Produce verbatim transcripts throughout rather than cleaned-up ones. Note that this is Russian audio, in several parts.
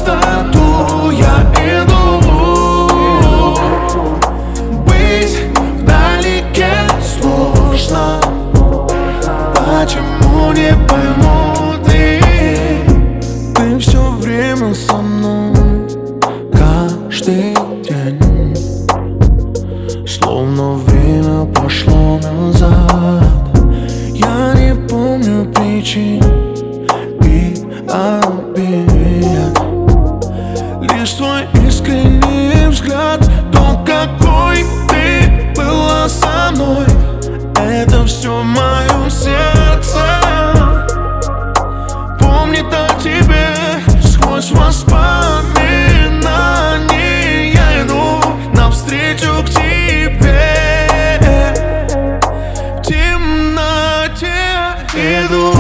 пустоту я иду. Быть вдалеке сложно. Почему не пойму ты? Ты все время со мной, каждый день. Словно время пошло назад. Я не помню причин и обид. Лишь твой искренний взгляд, то, какой ты была со мной, это все в моем сердце. Помнит о тебе сквозь воспоминания. Я иду навстречу к тебе. В темноте иду.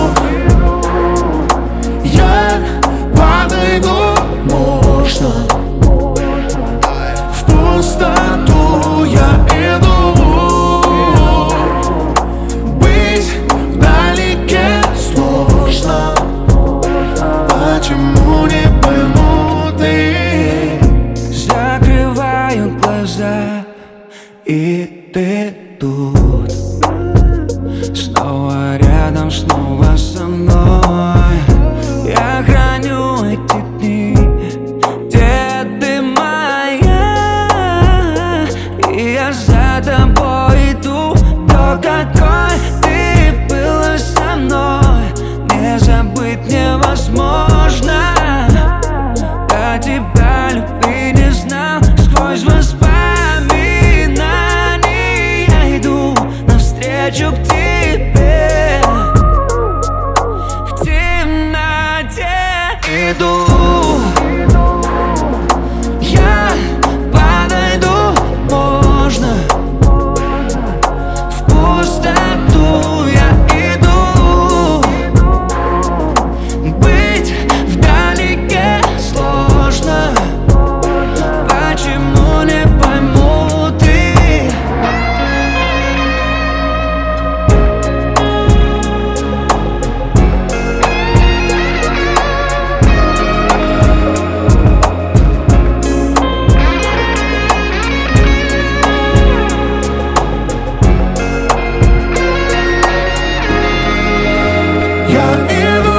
Я подойду, можно. В пустоту я иду. Быть вдалеке сложно. Почему не пойму ты? Закрываю глаза, и ты тут. Снова рядом, снова со мной. Я храню эти дни, где ты моя, и я за тобой иду. То, какой ты была со мной, не забыть невозможно. До тебя любви не знал, сквозь воспоминания я иду навстречу к тебе. В темноте иду. Я подойду, можно. В пустоту я иду. Быть вдалеке сложно. Почему не пойму ты? Я иду.